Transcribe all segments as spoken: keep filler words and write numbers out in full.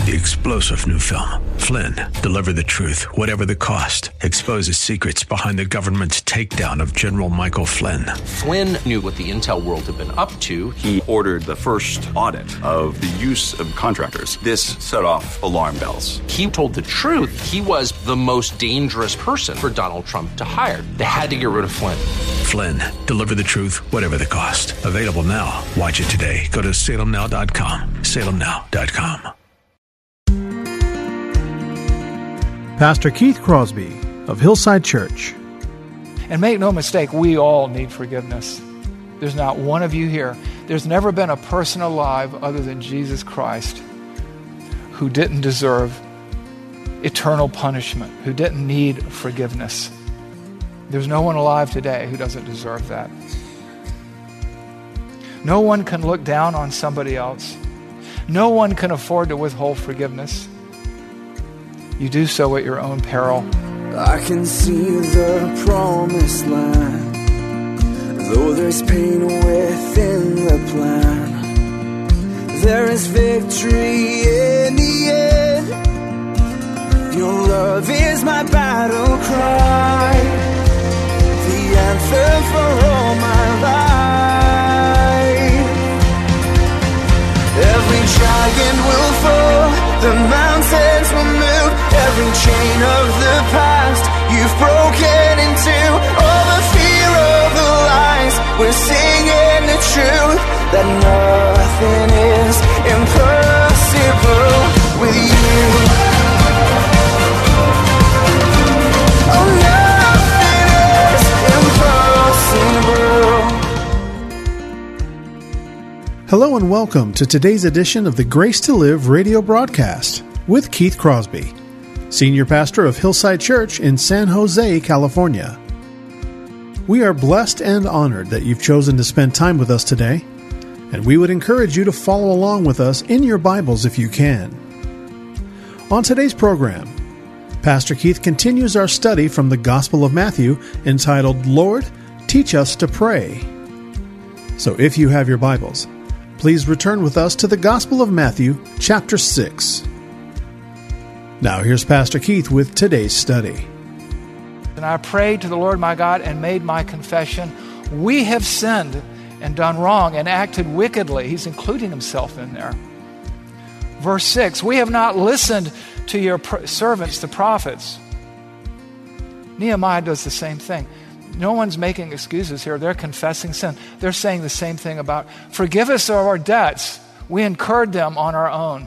The explosive new film, Flynn, deliver the truth, whatever the cost, exposes secrets behind the government's takedown of General Michael Flynn. Flynn knew what the intel world had been up to. He ordered the first audit of the use of contractors. This set off alarm bells. He told the truth. He was the most dangerous person for Donald Trump to hire. They had to get rid of Flynn. Flynn, deliver the truth, whatever the cost. Available now. Watch it today. Go to salem now dot com. salem now dot com. Pastor Keith Crosby of Hillside Church. And make no mistake, we all need forgiveness. There's not one of you here. There's never been a person alive other than Jesus Christ who didn't deserve eternal punishment, who didn't need forgiveness. There's no one alive today who doesn't deserve that. No one can look down on somebody else. No one can afford to withhold forgiveness. You do so at your own peril. I can see the promised land, though there's pain within the plan. There is victory in the end. Your love is my battle cry, the answer for all my life. Every giant will fall, the mountains will move, every chain of the past you've broken into. All the fear of the lies, we're singing the truth, that nothing is impossible with you. Oh, nothing is impossible. Hello and welcome to today's edition of the Grace to Live radio broadcast with Keith Crosby, Senior Pastor of Hillside Church in San Jose, California. We are blessed and honored that you've chosen to spend time with us today, and we would encourage you to follow along with us in your Bibles if you can. On today's program, Pastor Keith continues our study from the Gospel of Matthew entitled, Lord, Teach Us to Pray. So if you have your Bibles, please return with us to the Gospel of Matthew, chapter six. Now here's Pastor Keith with today's study. And I prayed to the Lord my God and made my confession. We have sinned and done wrong and acted wickedly. He's including himself in there. Verse six, we have not listened to your pr- servants, the prophets. Nehemiah does the same thing. No one's making excuses here. They're confessing sin. They're saying the same thing about, forgive us of our debts. We incurred them on our own.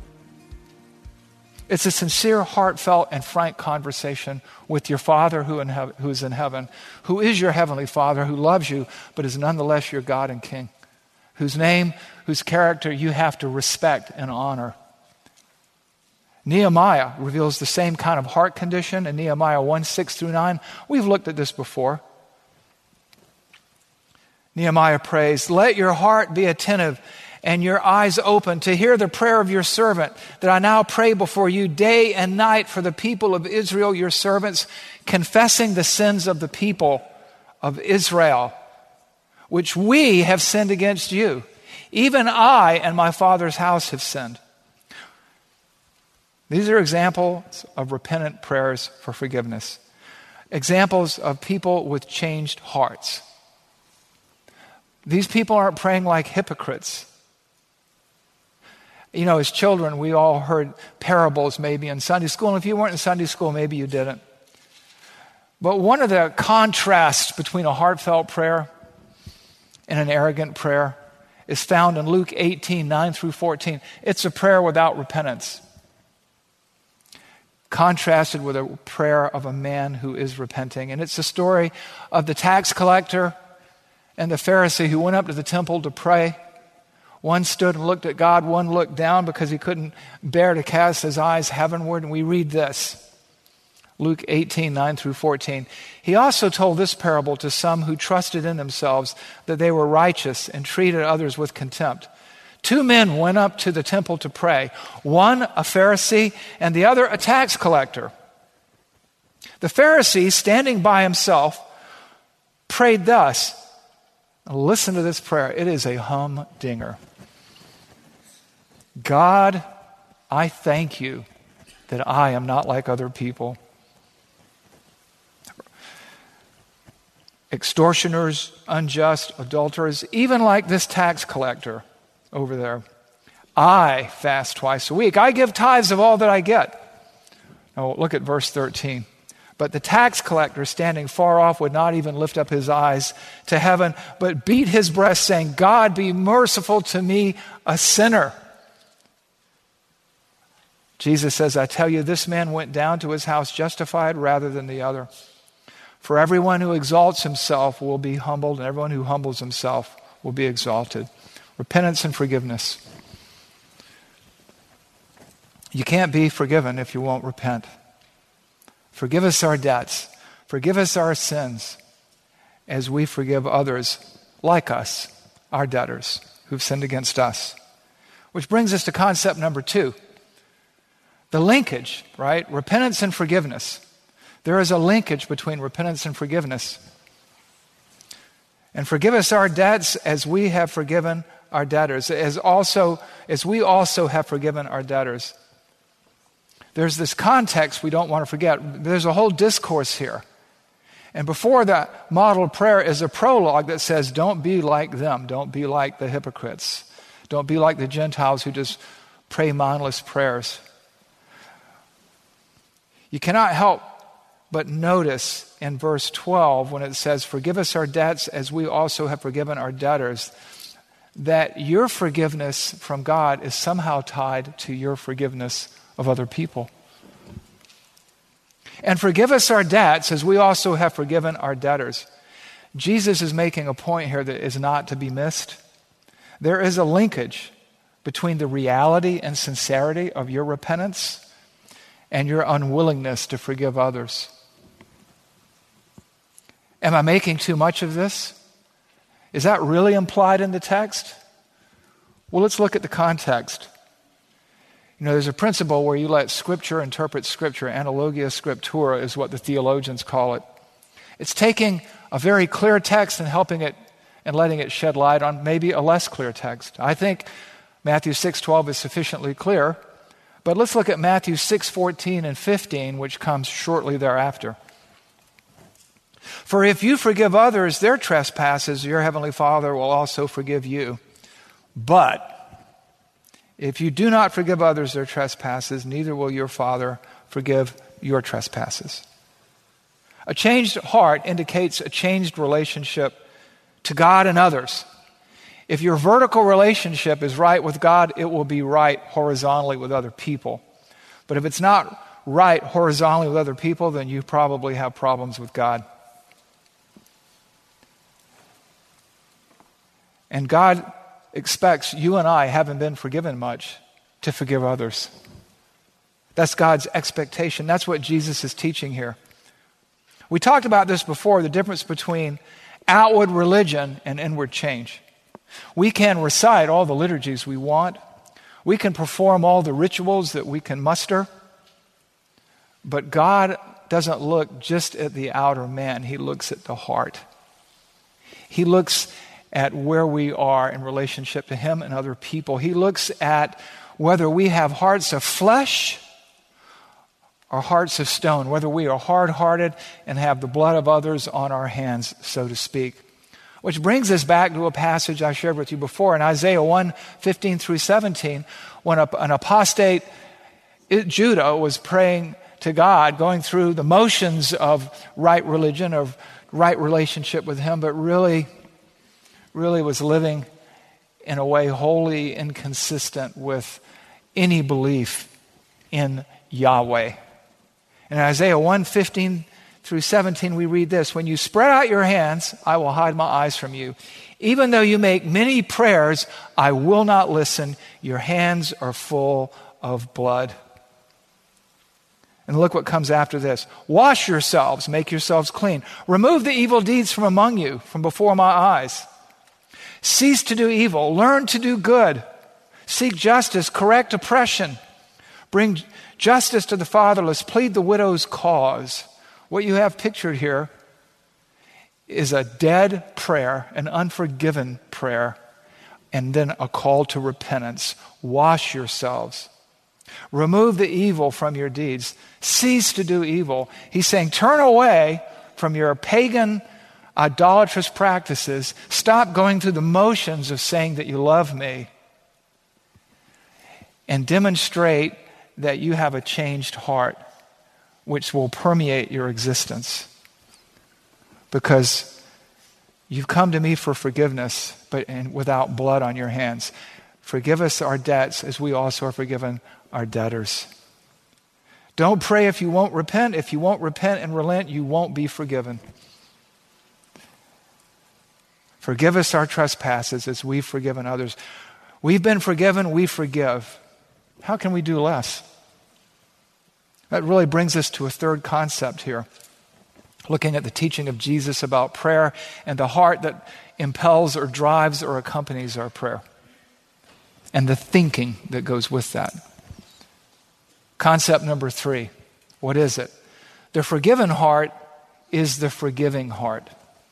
It's a sincere, heartfelt, and frank conversation with your Father who in heaven, who is in heaven, who is your heavenly Father, who loves you, but is nonetheless your God and King, whose name, whose character you have to respect and honor. Nehemiah reveals the same kind of heart condition in Nehemiah one, six through nine. We've looked at this before. Nehemiah prays, let your heart be attentive and your eyes open to hear the prayer of your servant, that I now pray before you day and night for the people of Israel, your servants, confessing the sins of the people of Israel, which we have sinned against you. Even I and my father's house have sinned. These are examples of repentant prayers for forgiveness. Examples of people with changed hearts. These people aren't praying like hypocrites. You know, as children, we all heard parables maybe in Sunday school. And if you weren't in Sunday school, maybe you didn't. But one of the contrasts between a heartfelt prayer and an arrogant prayer is found in Luke eighteen, nine through fourteen. It's a prayer without repentance, contrasted with a prayer of a man who is repenting. And it's the story of the tax collector and the Pharisee who went up to the temple to pray. One stood and looked at God, one looked down because he couldn't bear to cast his eyes heavenward. And we read this, Luke eighteen, nine through fourteen. He also told this parable to some who trusted in themselves that they were righteous and treated others with contempt. Two men went up to the temple to pray, one a Pharisee and the other a tax collector. The Pharisee, standing by himself, prayed thus. Listen to this prayer. It is a humdinger. God, I thank you that I am not like other people. Extortioners, unjust, adulterers, even like this tax collector over there. I fast twice a week. I give tithes of all that I get. Now look at verse thirteen. But the tax collector, standing far off, would not even lift up his eyes to heaven, but beat his breast, saying, God, be merciful to me, a sinner. Jesus says, I tell you, this man went down to his house justified rather than the other. For everyone who exalts himself will be humbled, and everyone who humbles himself will be exalted. Repentance and forgiveness. You can't be forgiven if you won't repent. Forgive us our debts. Forgive us our sins as we forgive others like us, our debtors, who've sinned against us. Which brings us to concept number two. The linkage, right? Repentance and forgiveness. There is a linkage between repentance and forgiveness. And forgive us our debts as we have forgiven our debtors, as also as we also have forgiven our debtors. There's this context we don't want to forget. There's a whole discourse here. And before that model prayer is a prologue that says, don't be like them. Don't be like the hypocrites. Don't be like the Gentiles who just pray mindless prayers. You cannot help but notice in verse twelve when it says, forgive us our debts as we also have forgiven our debtors, that your forgiveness from God is somehow tied to your forgiveness of other people. And forgive us our debts as we also have forgiven our debtors. Jesus is making a point here that is not to be missed. There is a linkage between the reality and sincerity of your repentance and your unwillingness to forgive others. Am I making too much of this? Is that really implied in the text? Well, let's look at the context. You know, there's a principle where you let Scripture interpret Scripture. Analogia scriptura is what the theologians call it. It's taking a very clear text and helping it and letting it shed light on maybe a less clear text. I think Matthew six twelve is sufficiently clear, but let's look at Matthew six fourteen and fifteen, which comes shortly thereafter. For if you forgive others their trespasses, your heavenly Father will also forgive you. But if you do not forgive others their trespasses, neither will your Father forgive your trespasses. A changed heart indicates a changed relationship to God and others. If your vertical relationship is right with God, it will be right horizontally with other people. But if it's not right horizontally with other people, then you probably have problems with God. And God expects you and I, having been forgiven much, to forgive others. That's God's expectation. That's what Jesus is teaching here. We talked about this before, the difference between outward religion and inward change. We can recite all the liturgies we want. We can perform all the rituals that we can muster. But God doesn't look just at the outer man. He looks at the heart. He looks at where we are in relationship to Him and other people. He looks at whether we have hearts of flesh or hearts of stone, whether we are hard-hearted and have the blood of others on our hands, so to speak. Which brings us back to a passage I shared with you before in Isaiah one, fifteen through seventeen, when a, an apostate Judah was praying to God, going through the motions of right religion, of right relationship with Him, but really, really was living in a way wholly inconsistent with any belief in Yahweh. In Isaiah one, fifteen through seventeen, we read this: when you spread out your hands, I will hide my eyes from you. Even though you make many prayers, I will not listen. Your hands are full of blood. And look what comes after this. Wash yourselves, make yourselves clean. Remove the evil deeds from among you, from before my eyes. Cease to do evil. Learn to do good. Seek justice. Correct oppression. Bring justice to the fatherless. Plead the widow's cause. What you have pictured here is a dead prayer, an unforgiven prayer, and then a call to repentance. Wash yourselves. Remove the evil from your deeds. Cease to do evil. He's saying, turn away from your pagan, idolatrous practices. Stop going through the motions of saying that you love me. And demonstrate that you have a changed heart, which will permeate your existence. Because you've come to me for forgiveness, but and without blood on your hands. Forgive us our debts as we also are forgiven our debtors. Don't pray if you won't repent. If you won't repent and relent, you won't be forgiven. Forgive us our trespasses as we've forgiven others. We've been forgiven, we forgive. How can we do less? That really brings us to a third concept here. Looking at the teaching of Jesus about prayer and the heart that impels or drives or accompanies our prayer. And the thinking that goes with that. Concept number three. What is it? The forgiven heart is the forgiving heart.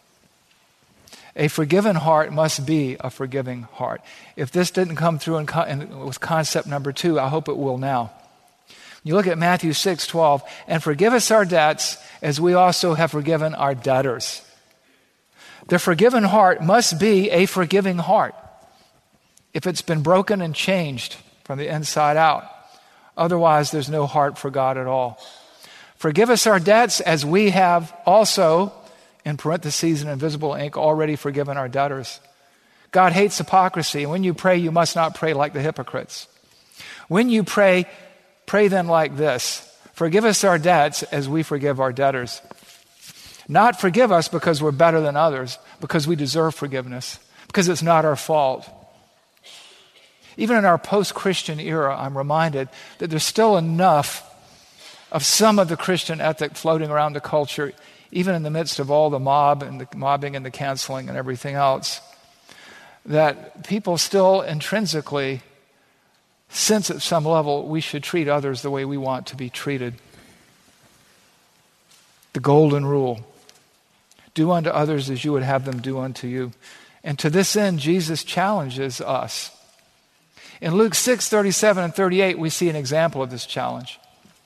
A forgiven heart must be a forgiving heart. If this didn't come through in con- in, with concept number two, I hope it will now. You look at Matthew six twelve, and forgive us our debts as we also have forgiven our debtors. The forgiven heart must be a forgiving heart. If it's been broken and changed from the inside out, otherwise there's no heart for God at all. Forgive us our debts as we have also, in parentheses in invisible ink, already forgiven our debtors. God hates hypocrisy. And when you pray, you must not pray like the hypocrites. When you pray, pray then like this. Forgive us our debts as we forgive our debtors. Not forgive us because we're better than others, because we deserve forgiveness, because it's not our fault. Even in our post-Christian era, I'm reminded that there's still enough of some of the Christian ethic floating around the culture, even in the midst of all the mob and the mobbing and the canceling and everything else, that people still intrinsically sense at some level we should treat others the way we want to be treated. The golden rule. Do unto others as you would have them do unto you. And to this end, Jesus challenges us. In Luke six thirty-seven and thirty-eight, we see an example of this challenge.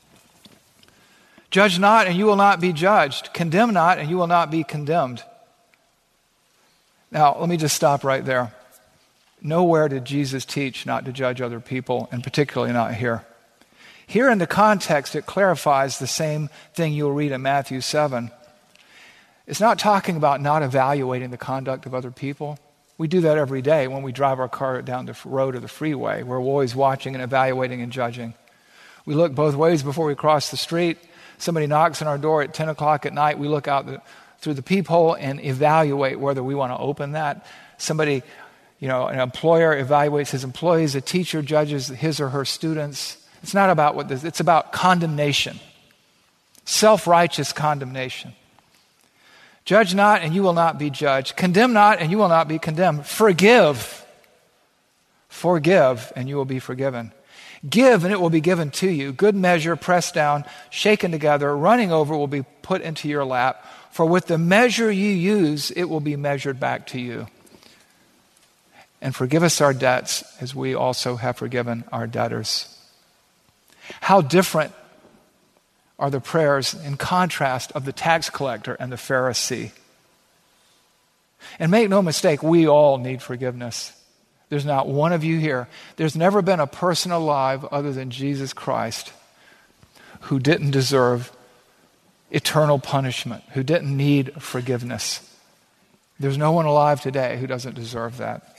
Judge not, and you will not be judged. Condemn not, and you will not be condemned. Now, let me just stop right there. Nowhere did Jesus teach not to judge other people, and particularly not here. Here in the context, it clarifies the same thing you'll read in Matthew seven. It's not talking about not evaluating the conduct of other people. We do that every day when we drive our car down the road or the freeway. We're always watching and evaluating and judging. We look both ways before we cross the street. Somebody knocks on our door at ten o'clock at night. We look out the, through the peephole and evaluate whether we want to open that. Somebody, you know, an employer evaluates his employees. A teacher judges his or her students. It's not about what this, it's about condemnation. Self-righteous condemnation. Judge not, and you will not be judged. Condemn not, and you will not be condemned. Forgive. Forgive, and you will be forgiven. Give, and it will be given to you. Good measure, pressed down, shaken together, running over will be put into your lap. For with the measure you use, it will be measured back to you. And forgive us our debts, as we also have forgiven our debtors. How different are the prayers in contrast of the tax collector and the Pharisee. And make no mistake, we all need forgiveness. There's not one of you here. There's never been a person alive other than Jesus Christ who didn't deserve eternal punishment, who didn't need forgiveness. There's no one alive today who doesn't deserve that.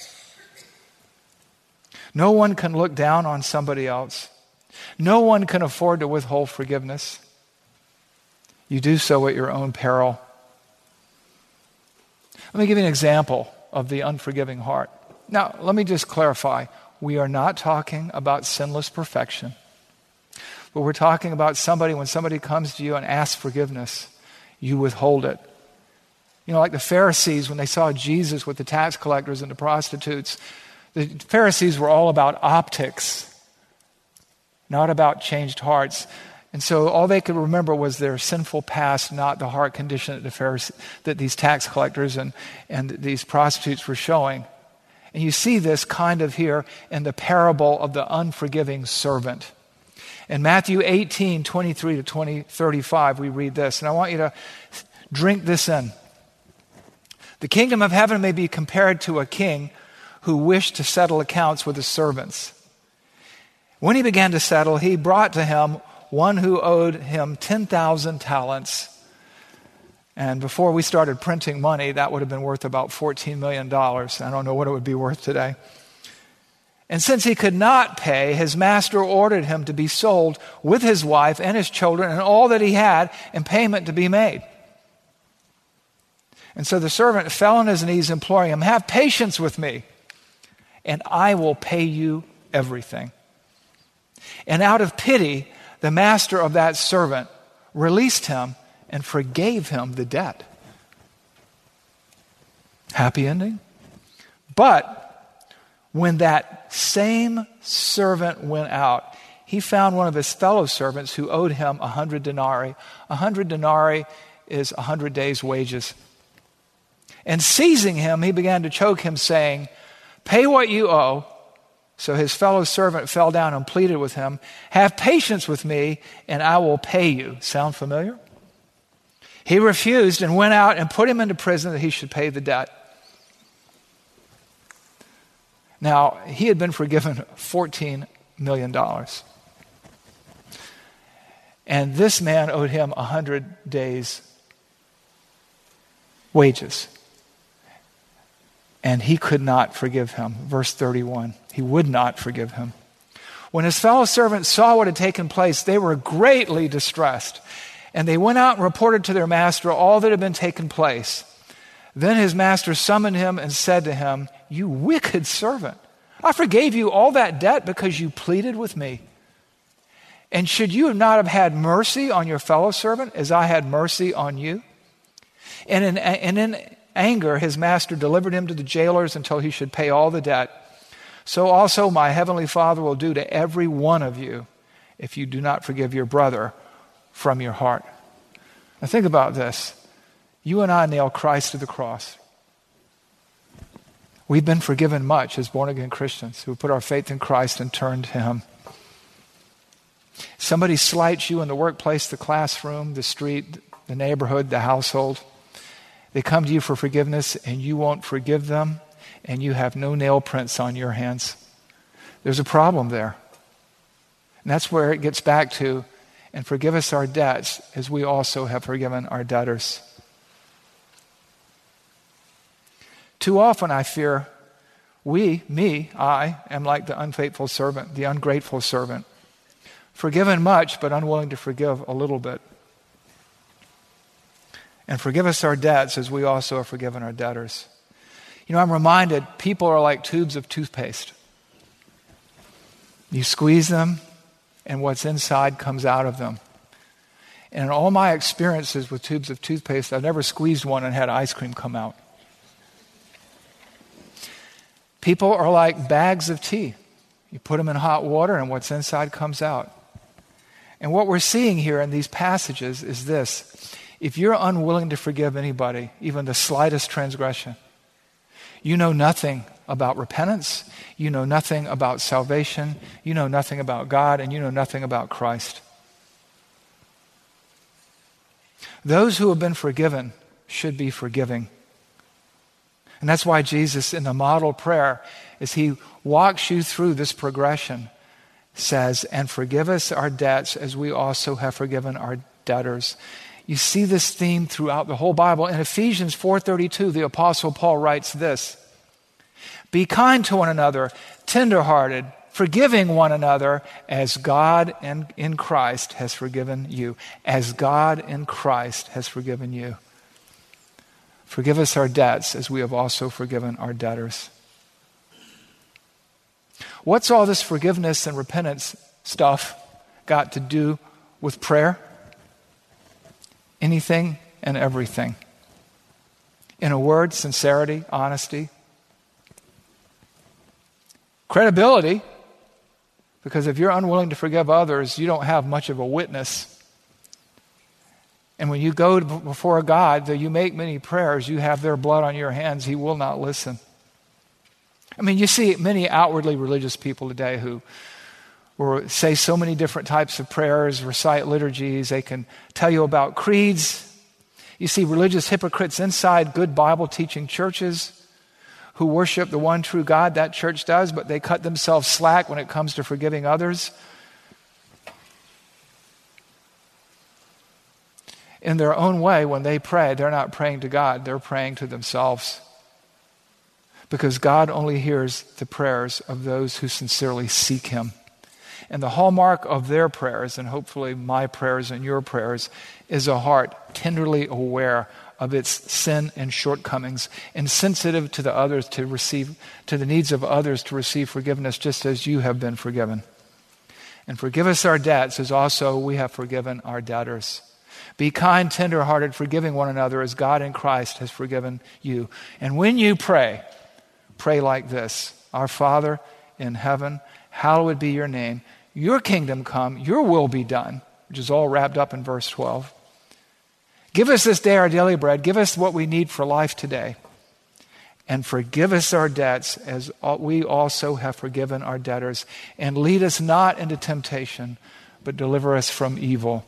No one can look down on somebody else. No one can afford to withhold forgiveness. You do so at your own peril. Let me give you an example of the unforgiving heart. Now, let me just clarify. We are not talking about sinless perfection. But we're talking about somebody, when somebody comes to you and asks forgiveness, you withhold it. You know, like the Pharisees, when they saw Jesus with the tax collectors and the prostitutes, the Pharisees were all about optics, not about changed hearts. And so all they could remember was their sinful past, not the heart condition that the Pharisees, that these tax collectors and, and these prostitutes were showing. And you see this kind of here in the parable of the unforgiving servant. In Matthew eighteen, twenty-three to twenty, thirty-five, we read this, and I want you to drink this in. The kingdom of heaven may be compared to a king who wished to settle accounts with his servants. When he began to settle, he brought to him one who owed him ten thousand talents. And before we started printing money, that would have been worth about fourteen million dollars. I don't know what it would be worth today. And since he could not pay, his master ordered him to be sold with his wife and his children and all that he had, and payment to be made. And so the servant fell on his knees, imploring him, "Have patience with me, and I will pay you everything." And out of pity, the master of that servant released him and forgave him the debt. Happy ending? But when that same servant went out, he found one of his fellow servants who owed him a hundred denarii. A hundred denarii is a hundred days' wages. And seizing him, he began to choke him, saying, "Pay what you owe." So his fellow servant fell down and pleaded with him, "Have patience with me, and I will pay you." Sound familiar? He refused and went out and put him into prison that he should pay the debt. Now, he had been forgiven fourteen million dollars. And this man owed him one hundred days' wages. And he could not forgive him. Verse thirty-one, he would not forgive him. When his fellow servants saw what had taken place, they were greatly distressed. And they went out and reported to their master all that had been taken place. Then his master summoned him and said to him, "You wicked servant, I forgave you all that debt because you pleaded with me. And should you not have had mercy on your fellow servant as I had mercy on you?" And in, and in anger, his master delivered him to the jailers until he should pay all the debt. So also my heavenly Father will do to every one of you if you do not forgive your brother from your heart. Now think about this. You and I nail Christ to the cross. We've been forgiven much as born-again Christians who put our faith in Christ and turned to him. Somebody slights you in the workplace, the classroom, the street, the neighborhood, the household. They come to you for forgiveness and you won't forgive them, and you have no nail prints on your hands. There's a problem there. And that's where it gets back to, "And forgive us our debts as we also have forgiven our debtors." Too often, I fear, we, me, I, am like the unfaithful servant, the ungrateful servant. Forgiven much, but unwilling to forgive a little bit. And forgive us our debts as we also have forgiven our debtors. You know, I'm reminded people are like tubes of toothpaste. You squeeze them, and what's inside comes out of them. And in all my experiences with tubes of toothpaste, I've never squeezed one and had ice cream come out. People are like bags of tea. You put them in hot water, and what's inside comes out. And what we're seeing here in these passages is this. If you're unwilling to forgive anybody, even the slightest transgression, you know nothing about repentance, you know nothing about salvation, you know nothing about God, and you know nothing about Christ. Those who have been forgiven should be forgiving. And that's why Jesus, in the model prayer, as he walks you through this progression, says, "And forgive us our debts as we also have forgiven our debtors." You see this theme throughout the whole Bible. In Ephesians four thirty-two, the Apostle Paul writes this, "Be kind to one another, tenderhearted, forgiving one another as God in, in Christ has forgiven you." As God in Christ has forgiven you. Forgive us our debts as we have also forgiven our debtors. What's all this forgiveness and repentance stuff got to do with prayer? Anything and everything. In a word, sincerity, honesty. Credibility, because if you're unwilling to forgive others, you don't have much of a witness. And when you go before God, though you make many prayers, you have their blood on your hands, he will not listen. I mean, you see many outwardly religious people today who or say so many different types of prayers, recite liturgies. They can tell you about creeds. You see religious hypocrites inside good Bible-teaching churches who worship the one true God. That church does, but they cut themselves slack when it comes to forgiving others. In their own way, when they pray, they're not praying to God, they're praying to themselves. Because God only hears the prayers of those who sincerely seek Him. And the hallmark of their prayers, and hopefully my prayers and your prayers, is a heart tenderly aware of its sin and shortcomings and sensitive to the others to receive, to the needs of others to receive forgiveness just as you have been forgiven. And forgive us our debts as also we have forgiven our debtors. Be kind, tender-hearted, forgiving one another as God in Christ has forgiven you. And when you pray, pray like this: Our Father in heaven, hallowed be your name. Your kingdom come, your will be done, which is all wrapped up in verse twelve. Give us this day our daily bread. Give us what we need for life today. And forgive us our debts as we also have forgiven our debtors. And lead us not into temptation, but deliver us from evil.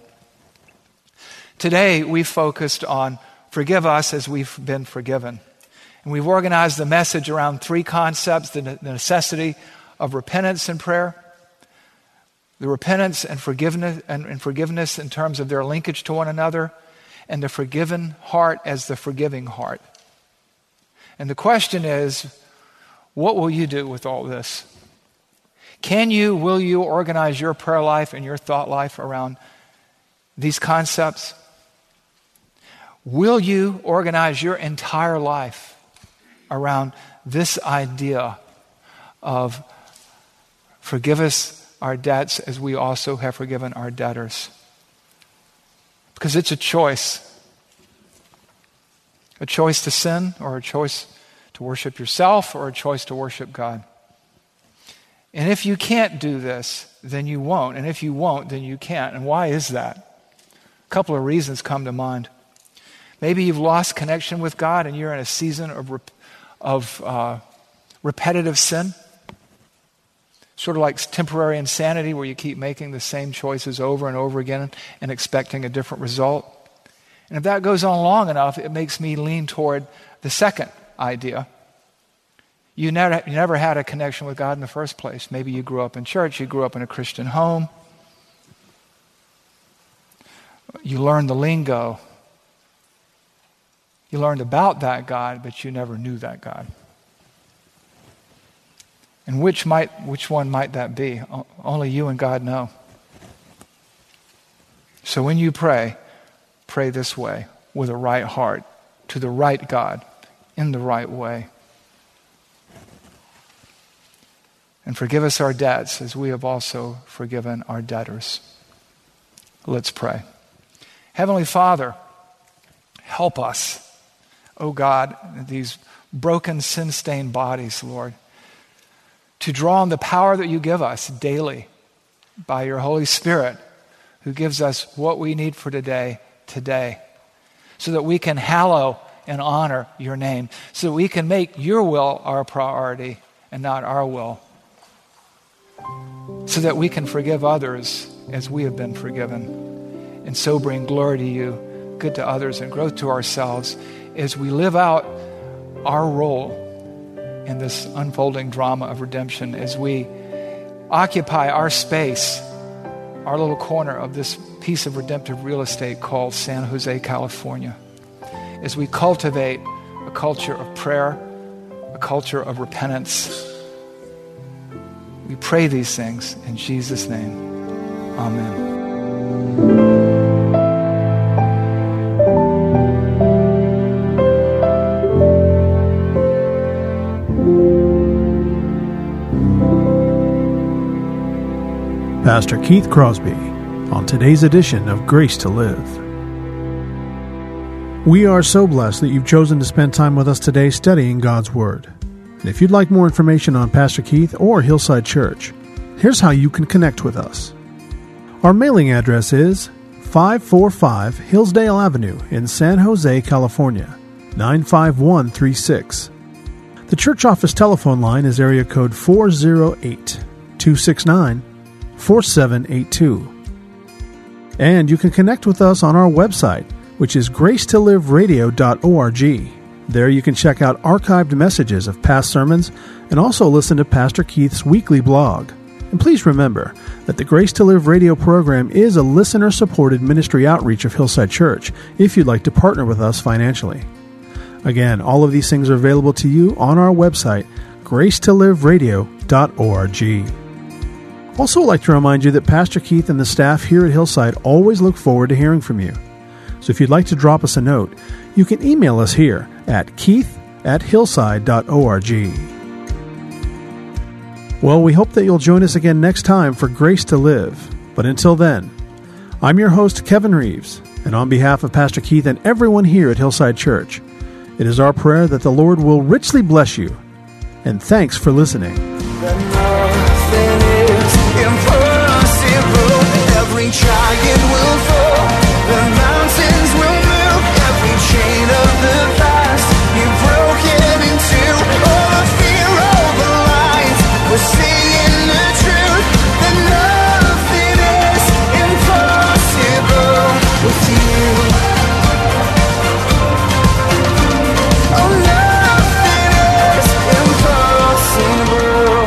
Today we focused on forgive us as we've been forgiven. And we've organized the message around three concepts: the necessity of repentance and prayer, the repentance and forgiveness and, and forgiveness in terms of their linkage to one another, and the forgiven heart as the forgiving heart. And the question is, what will you do with all this? Can you, will you organize your prayer life and your thought life around these concepts? Will you organize your entire life around this idea of forgive us our debts as we also have forgiven our debtors? Because it's a choice. A choice to sin, or a choice to worship yourself, or a choice to worship God. And if you can't do this, then you won't. And if you won't, then you can't. And why is that? A couple of reasons come to mind. Maybe you've lost connection with God and you're in a season of, rep- of uh, repetitive sin. Sort of like temporary insanity where you keep making the same choices over and over again and expecting a different result. And if that goes on long enough, it makes me lean toward the second idea. You never, you never had a connection with God in the first place. Maybe you grew up in church, you grew up in a Christian home. You learned the lingo. You learned about that God, but you never knew that God. And which might, which one might that be? O- only you and God know. So when you pray, pray this way, with a right heart, to the right God, in the right way. And forgive us our debts as we have also forgiven our debtors. Let's pray. Heavenly Father, help us, oh God, these broken, sin-stained bodies, Lord, to draw on the power that you give us daily by your Holy Spirit, who gives us what we need for today, today, so that we can hallow and honor your name, so that we can make your will our priority and not our will, so that we can forgive others as we have been forgiven, and so bring glory to you, good to others, and growth to ourselves as we live out our role in this unfolding drama of redemption, as we occupy our space, our little corner of this piece of redemptive real estate called San Jose, California, as we cultivate a culture of prayer, a culture of repentance. We pray these things in Jesus' name. Amen. Pastor Keith Crosby on today's edition of Grace to Live. We are so blessed that you've chosen to spend time with us today studying God's Word. And if you'd like more information on Pastor Keith or Hillside Church, here's how you can connect with us. Our mailing address is five forty-five Hillsdale Avenue in San Jose, California, nine five one three six. The church office telephone line is area code four oh eight, two six nine, four seven eight two. And you can connect with us on our website, which is grace to live radio dot org. There you can check out archived messages of past sermons and also listen to Pastor Keith's weekly blog. And please remember that the Grace to Live radio program is a listener-supported ministry outreach of Hillside Church if you'd like to partner with us financially. Again, all of these things are available to you on our website, grace to live radio dot org. Also, I'd like to remind you that Pastor Keith and the staff here at Hillside always look forward to hearing from you. So if you'd like to drop us a note, you can email us here at keith at hillside dot org. Well, we hope that you'll join us again next time for Grace to Live. But until then, I'm your host, Kevin Reeves, and on behalf of Pastor Keith and everyone here at Hillside Church, it is our prayer that the Lord will richly bless you. And thanks for listening. Every giant will fall, the mountains will move, every chain of the past you've broken into. All the fear of the lies, we're seeing the truth, that nothing is impossible with you. Oh, nothing is impossible.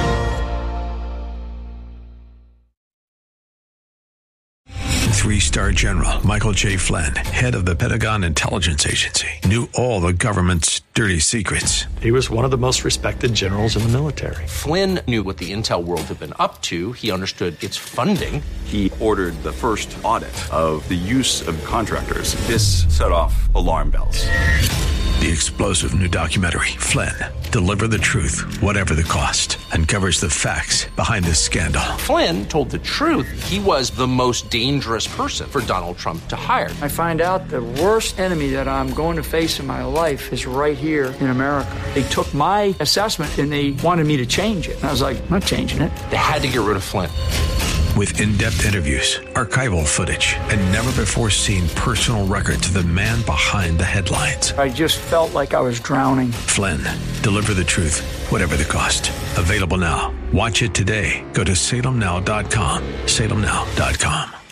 Three-star General Michael J. Flynn, head of the Pentagon Intelligence Agency, knew all the government's dirty secrets. He was one of the most respected generals in the military. Flynn knew what the intel world had been up to. He understood its funding. He ordered the first audit of the use of contractors. This set off alarm bells. The explosive new documentary, Flynn, Deliver the Truth, Whatever the Cost, uncovers the facts behind this scandal. Flynn told the truth. He was the most dangerous person for Donald Trump to hire. I find out the worst enemy that I'm going to face in my life is right here in America. They took my assessment and they wanted me to change it. And I was like, I'm not changing it. They had to get rid of Flynn. With in-depth interviews, archival footage, and never-before-seen personal records of the man behind the headlines. I just felt like I was drowning. Flynn, Deliver the Truth, Whatever the Cost. Available now. Watch it today. Go to salem now dot com. salem now dot com.